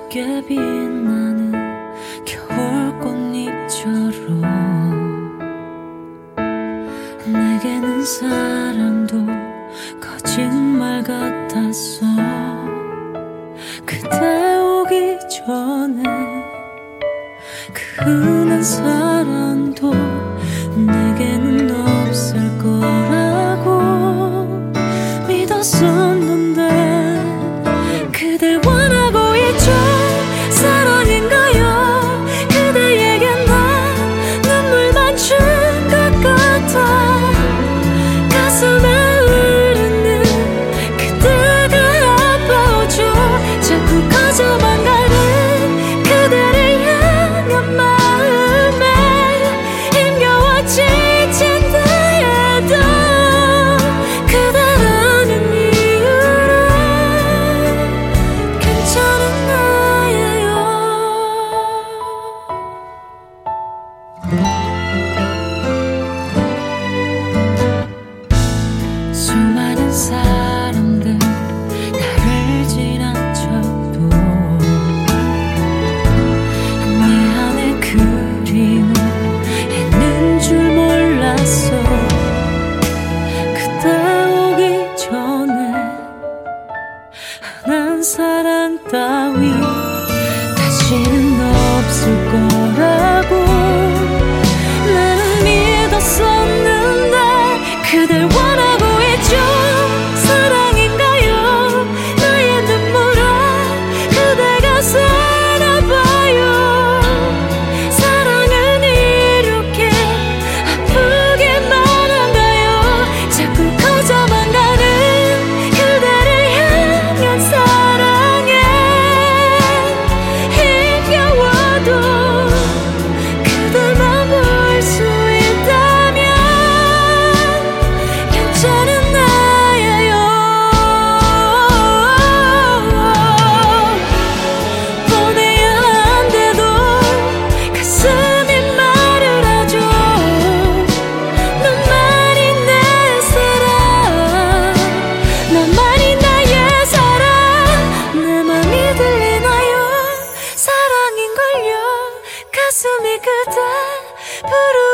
붉게 빛나는 겨울꽃잎처럼 내게는 사랑도 거짓말 같았어. 그대 오기 전에 그 흔한 사랑도 내게는 없을 거라고 믿었었는데 그댈 원하고 있죠. 사랑인가요? 그대에게 난 눈물만 준 것 같아. 가슴에 흐르는 그대가 아파오죠. 자꾸 커져만 가는 그대를 향한 마음에 힘겨워 지친다 해도 그대라는 이유로 괜찮은 나예요. 수많은 사람들 나를 지나쳐도 내 안에 그리움을 있는 줄 몰랐어. 그대 오기 전에 난 사랑 따위 다시는 없을 거라고 나는 믿었었는데 그댈 원하고 있죠. 사랑인가요? 나의 눈물에 그대가 살아봐요. 사랑은 이렇게 아프게만 한가요? 자꾸 커져만 가는 그대를 향한 사랑에 힘겨워도 그대만 볼 수 있다면 괜찮은 나예요. 보내야 한데도 가슴이 말을 하죠. 너만이 내 사랑, 너만이 나의 사랑. 내 맘이 들리나요? 사랑인걸요. 가슴이 그대 부르